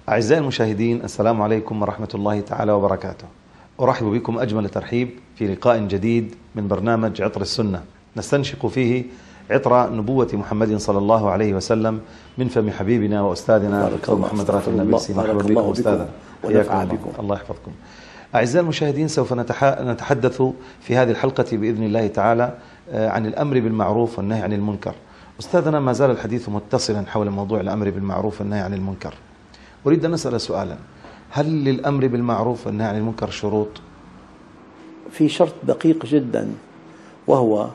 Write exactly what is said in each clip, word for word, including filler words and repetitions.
أعزائي المشاهدين، السلام عليكم ورحمة الله تعالى وبركاته. أرحب بكم أجمل ترحيب في لقاء جديد من برنامج عطر السنة، نستنشق فيه عطر نبوة محمد صلى الله عليه وسلم من فم حبيبنا وأستاذنا دكتور محمد رافع النبيلسي. مرحبا بكم أستاذنا، ونفع بكم. الله يحفظكم. أعزائي المشاهدين، سوف نتحدث في هذه الحلقة بإذن الله تعالى عن الأمر بالمعروف والنهي عن المنكر. أستاذنا، ما زال الحديث متصلا حول موضوع الأمر بالمعروف والنهي عن المنكر. أريد أن أسأل سؤالا: هل للأمر بالمعروف والنهي عن المنكر شروط؟ في شرط دقيق جدا، وهو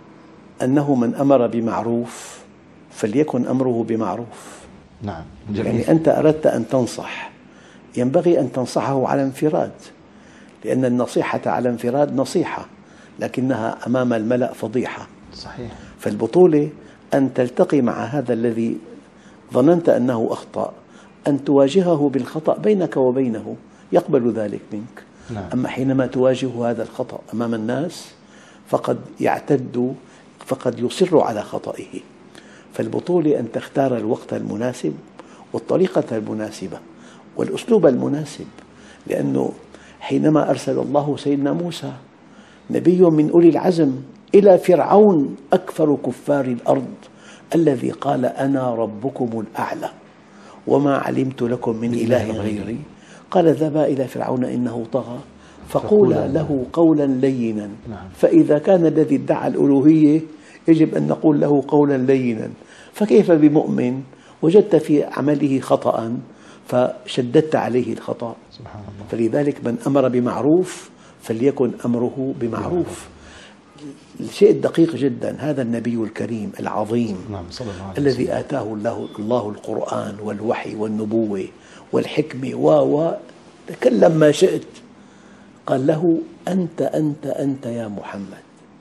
أنه من أمر بمعروف فليكن أمره بمعروف. نعم، جميل. يعني أنت أردت أن تنصح، ينبغي أن تنصحه على انفراد، لأن النصيحة على انفراد نصيحة، لكنها أمام الملأ فضيحة. صحيح. فالبطولة أن تلتقي مع هذا الذي ظننت أنه أخطأ، أن تواجهه بالخطأ بينك وبينه، يقبل ذلك منك. نعم. أما حينما تواجه هذا الخطأ أمام الناس فقد يعتد، فقد يصر على خطئه. فالبطولة أن تختار الوقت المناسب والطريقة المناسبة والأسلوب المناسب، لأنه حينما أرسل الله سيدنا موسى نبي من أولي العزم إلى فرعون أكفر كفار الأرض الذي قال أنا ربكم الأعلى وما علمت لكم من إله غيري، قال اذهبا إلى فرعون إنه طغى فقولا له قولا لينا. فإذا كان الذي ادعى الألوهية يجب أن نقول له قولا لينا، فكيف بمؤمن وجدت في عمله خطأ فشددت عليه الخطأ؟ سبحان الله. فلذلك من أمر بمعروف فليكن أمره بمعروف. الشيء الدقيق جدا، هذا النبي الكريم العظيم، نعم، صلى الله عليه الذي وسلم. آتاه الله, الله القرآن والوحي والنبوة والحكمة و تكلم ما شئت، قال له أنت أنت أنت يا محمد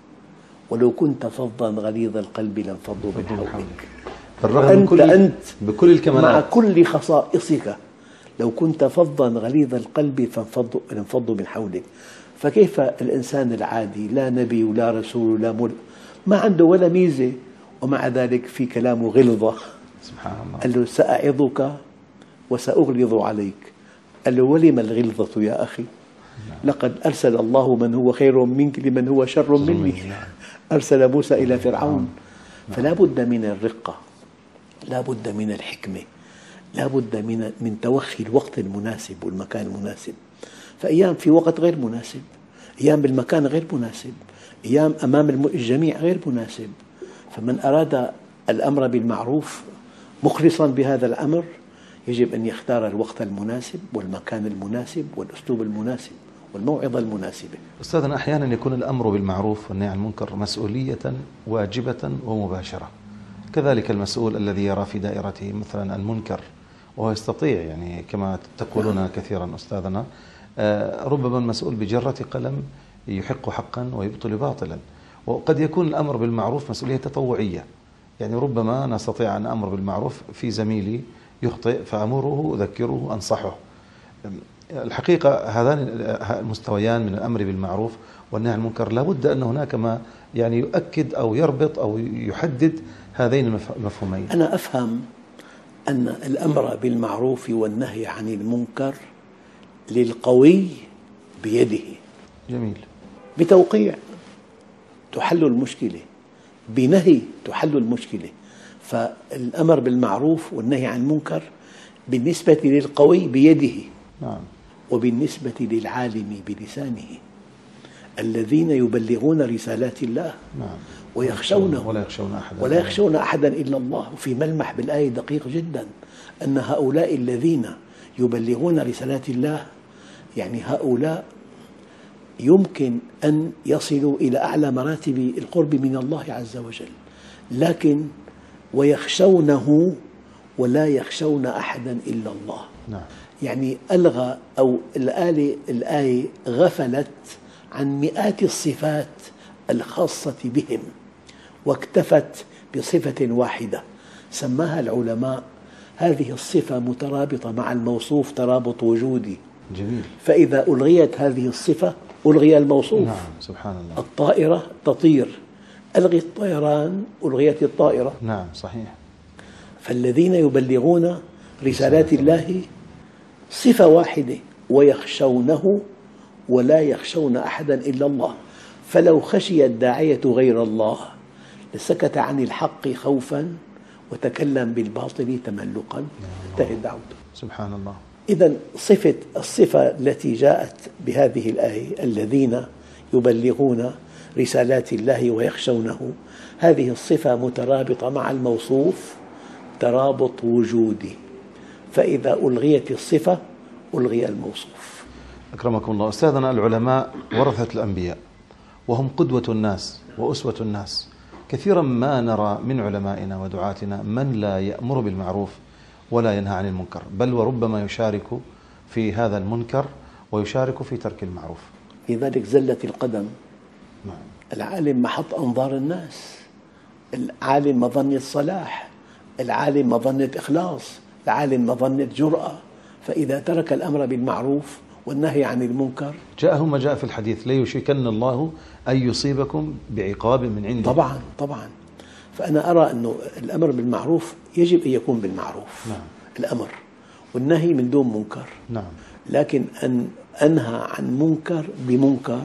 ولو كنت فظا غليظ القلب لانفضوا من حولك. بالرغم من كل أنت بكل الكمالات، مع كل خصائصك، لو كنت فظا غليظ القلب لانفضوا من حولك. فكيف الإنسان العادي، لا نبي ولا رسول ولا مل، ما عنده ولا ميزة، ومع ذلك في كلامه غلظة؟ سبحان الله. قال له سأعظك وسأغلظ عليك. قال له ولم الغلظة يا أخي؟ لقد أرسل الله من هو خير منك لمن هو شر مني. أرسل موسى إلى فرعون. فلا بد من الرقة، لا بد من الحكمة، لا بد من من توخي الوقت المناسب والمكان المناسب. فأيام في وقت غير مناسب، أيام بالمكان غير مناسب، أيام أمام الجميع غير مناسب. فمن أراد الأمر بالمعروف مخلصا بهذا الأمر يجب أن يختار الوقت المناسب والمكان المناسب والأسلوب المناسب والموعظة المناسبة. أستاذنا، أحيانا يكون الأمر بالمعروف والنهي عن المنكر مسؤولية واجبة ومباشرة، كذلك المسؤول الذي يرى في دائرته مثلا المنكر وهو يستطيع، يعني كما تقولون كثيرا أستاذنا، ربما المسؤول بجرة قلم يحق حقا ويبطل باطلا. وقد يكون الأمر بالمعروف مسؤولية تطوعية، يعني ربما نستطيع أن أمر بالمعروف في زميلي يخطئ فأمره أذكره أنصحه. الحقيقة هذان المستويان من الأمر بالمعروف والنهي عن المنكر لابد أن هناك ما يعني يؤكد أو يربط أو يحدد هذين المفهومين. أنا أفهم أن الأمر بالمعروف والنهي عن المنكر للقوي بيده. جميل. بتوقيع تحل المشكلة، بنهي تحل المشكلة. فالأمر بالمعروف والنهي عن المنكر بالنسبة للقوي بيده. نعم. وبالنسبة للعالم بلسانه، الذين يبلغون رسالات الله. نعم. ويخشونه ولا يخشون أحدا ولا يخشون أحدا إلا الله. وفي ملمح بالآية دقيق جدا، أن هؤلاء الذين يبلغون رسالات الله، يعني هؤلاء يمكن أن يصلوا إلى أعلى مراتب القرب من الله عز وجل، لكن ويخشونه ولا يخشون أحدا إلا الله. نعم. يعني ألغى أو الآية الآية غفلت عن مئات الصفات الخاصة بهم واكتفت بصفة واحدة سماها العلماء هذه الصفة مترابطة مع الموصوف ترابط وجودي. جميل. فإذا ألغيت هذه الصفة ألغي الموصوف. نعم. سبحان الله. الطائرة تطير، ألغي الطيران ألغيت الطائرة. نعم. صحيح. فالذين يبلغون رسالات الله صفة واحدة، ويخشونه ولا يخشون أحدا إلا الله. فلو خشي الداعية غير الله لسكت عن الحق خوفا وتكلم بالباطل تملقا، انتهت دعوته. سبحان الله. إذا صفة الصفة التي جاءت بهذه الآية الذين يبلغون رسالات الله ويخشونه، هذه الصفة مترابطة مع الموصوف ترابط وجودي، فإذا ألغيت الصفة ألغي الموصوف. أكرمكم الله. أستاذنا، العلماء ورثة الأنبياء وهم قدوة الناس وأسوة الناس. كثيرا ما نرى من علمائنا ودعاتنا من لا يأمر بالمعروف ولا ينهى عن المنكر، بل وربما يشارك في هذا المنكر ويشارك في ترك المعروف. لذلك زلت القدم. نعم. العالم محط أنظار الناس، العالم مظنة صلاح، العالم مظنة إخلاص، العالم مظنة جرأة. فإذا ترك الأمر بالمعروف والنهي عن المنكر، جاءه ما جاء في الحديث: لا يشركن الله أن يصيبكم بعقاب من عنده. طبعا طبعا. فأنا أرى أنه الأمر بالمعروف يجب أن يكون بالمعروف. نعم. الأمر والنهي من دون منكر. نعم. لكن أن أنهى عن منكر بمنكر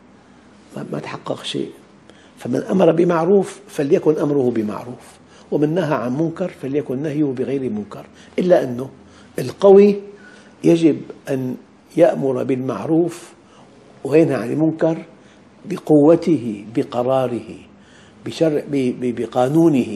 ما تحقق شيء. فمن أمر بمعروف فليكن أمره بمعروف، ومن نهى عن منكر فليكن نهيه بغير منكر. إلا أنه القوي يجب أن يأمر بالمعروف وينهى عن المنكر بقوته بقراره بشرع بقانونه،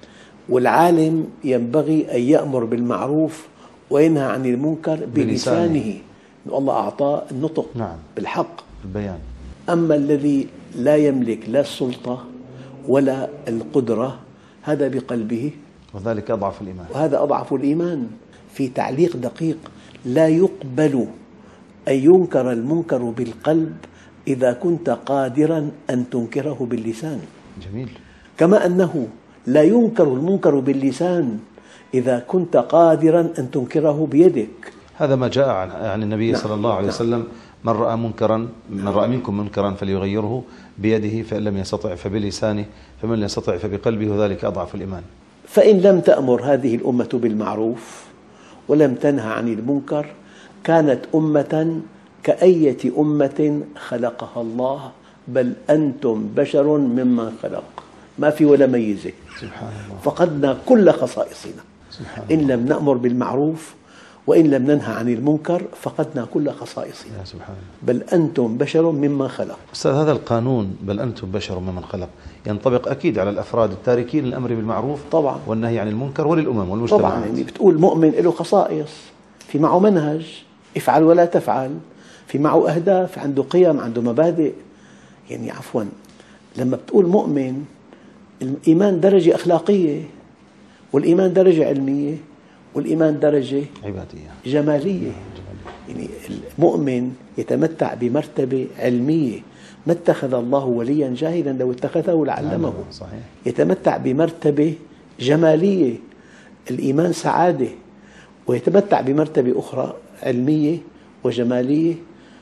والعالم ينبغي أن يأمر بالمعروف وينهى عن المنكر بلسانه. الله أعطاه النطق. نعم. بالحق، البيان. أما الذي لا يملك لا السلطة ولا القدرة هذا بقلبه، وذلك أضعف الإيمان. وهذا أضعف الإيمان. في تعليق دقيق: لا يقبل أن ينكر المنكر بالقلب إذا كنت قادرا أن تنكره باللسان. جميل. كما أنه لا ينكر المنكر باللسان إذا كنت قادرا أن تنكره بيدك. هذا ما جاء عن النبي نعم. صلى الله عليه وسلم: من رأى منكرا من رأى منكم منكرا فليغيره بيده، فإن لم يستطع فبلسانه، فمن لم يستطع فبقلبه، وذلك أضعف الإيمان. فإن لم تأمر هذه الأمة بالمعروف ولم تنهى عن المنكر كانت أمة كأية أمة خلقها الله، بل أنتم بشر ممن خلق، ما في ولا ميزة. سبحان الله. فقدنا كل خصائصنا. سبحان إن الله. لم نأمر بالمعروف وإن لم ننهى عن المنكر فقدنا كل خصائصنا. يا سبحان الله. بل أنتم بشر ممن خلق. أستاذ، هذا القانون بل أنتم بشر ممن خلق ينطبق أكيد على الأفراد التاركين للأمر بالمعروف طبعا والنهي عن المنكر وللأمم والمجتمعات. طبعا. يعني بتقول مؤمن له خصائص، في معه منهج، افعل ولا تفعل، في معه أهداف، عنده قيم، عنده مبادئ. يعني عفوا، لما بتقول مؤمن، الإيمان درجة أخلاقية، والإيمان درجة علمية، والإيمان درجة عبادية جمالية. يعني المؤمن يتمتع بمرتبة علمية، ما اتخذ الله وليا جاهلا، لو اتخذه لعلمه. صحيح. يتمتع بمرتبة جمالية، الإيمان سعادة، ويتمتع بمرتبة أخرى علمية وجمالية.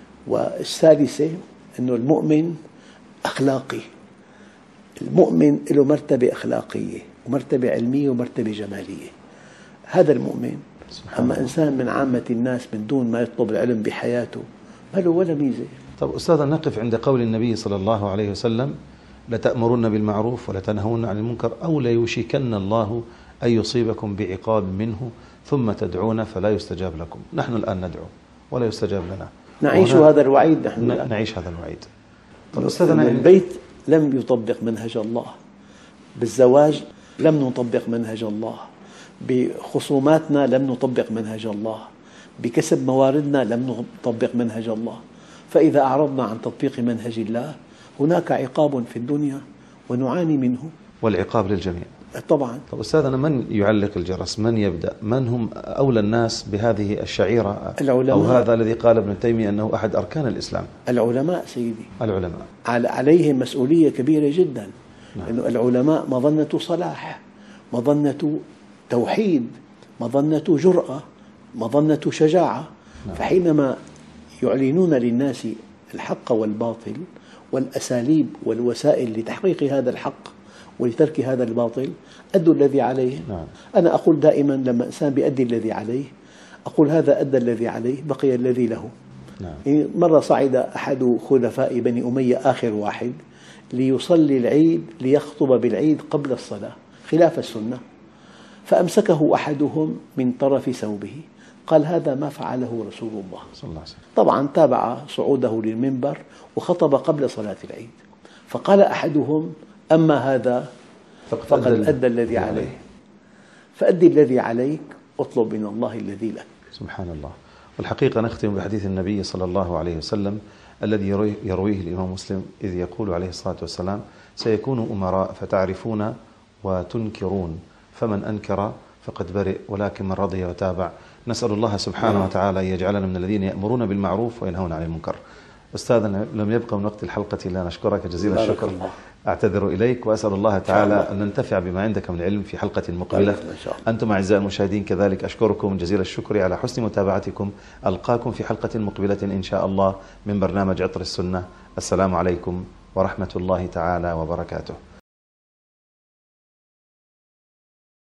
والثالثة أنه المؤمن أخلاقي. المؤمن له مرتبة أخلاقية ومرتبة علمية ومرتبة جمالية. هذا المؤمن. أما إنسان من عامة الناس من دون ما يطلب العلم بحياته ما له ولا ميزة. طب أستاذ، نقف عند قول النبي صلى الله عليه وسلم: لتأمرن بالمعروف ولتنهون عن المنكر أو ليوشكن الله أن يصيبكم بعقاب منه ثم تدعون فلا يستجاب لكم. نحن الآن ندعو ولا يستجاب لنا، نعيش هذا الوعيد. نحن ن... نعيش هذا الوعيد. طب أستاذنا، البيت لم يطبق منهج الله، بالزواج لم نطبق منهج الله، بخصوماتنا لم نطبق منهج الله، بكسب مواردنا لم نطبق منهج الله. فإذا أعرضنا عن تطبيق منهج الله هناك عقاب في الدنيا ونعاني منه، والعقاب للجميع طبعا. طب أستاذنا، من يعلق الجرس؟ من يبدأ؟ من هم أولى الناس بهذه الشعيرة؟ العلماء. أو هذا الذي قال ابن تيمية أنه أحد أركان الإسلام؟ العلماء سيدي. العلماء عليهم مسؤولية كبيرة جدا. نعم. لأن العلماء مظنة صلاح، مظنة توحيد، مظنة جرأة، مظنة شجاعة. نعم. فحينما يعلنون للناس الحق والباطل والأساليب والوسائل لتحقيق هذا الحق ولترك هذا الباطل أدوا الذي عليه. نعم. أنا أقول دائما لما إنسان بيؤدي الذي عليه أقول هذا أدى الذي عليه بقي الذي له. نعم. يعني مرة صعد أحد خلفاء بني أمية آخر واحد ليصلي العيد ليخطب بالعيد قبل الصلاة خلاف السنة، فأمسكه أحدهم من طرف ثوبه قال هذا ما فعله رسول الله صلى الله عليه وسلم. طبعا تابع صعوده للمنبر وخطب قبل صلاة العيد، فقال أحدهم أما هذا فقد أدى, أدى الذي عليه، فأدي الذي عليك واطلب من الله الذي لك. سبحان الله. والحقيقة نختم بحديث النبي صلى الله عليه وسلم الذي يرويه الإمام مسلم إذ يقول عليه الصلاة والسلام سيكون أمراء فتعرفون وتنكرون، فمن أنكر فقد برئ ولكن من رضي وتابع. نسأل الله سبحانه وتعالى أن يجعلنا من الذين يأمرون بالمعروف وينهون عن المنكر. أستاذنا لم يبقى من وقت الحلقة إلا نشكرك جزيل الشكر، أعتذر إليك وأسأل الله تعالى أن ننتفع بما عندك من علم في حلقة مقبلة. أنتم أعزائي المشاهدين كذلك أشكركم جزيل الشكر على حسن متابعتكم. ألقاكم في حلقة مقبلة إن شاء الله من برنامج عطر السنة. السلام عليكم ورحمة الله تعالى وبركاته.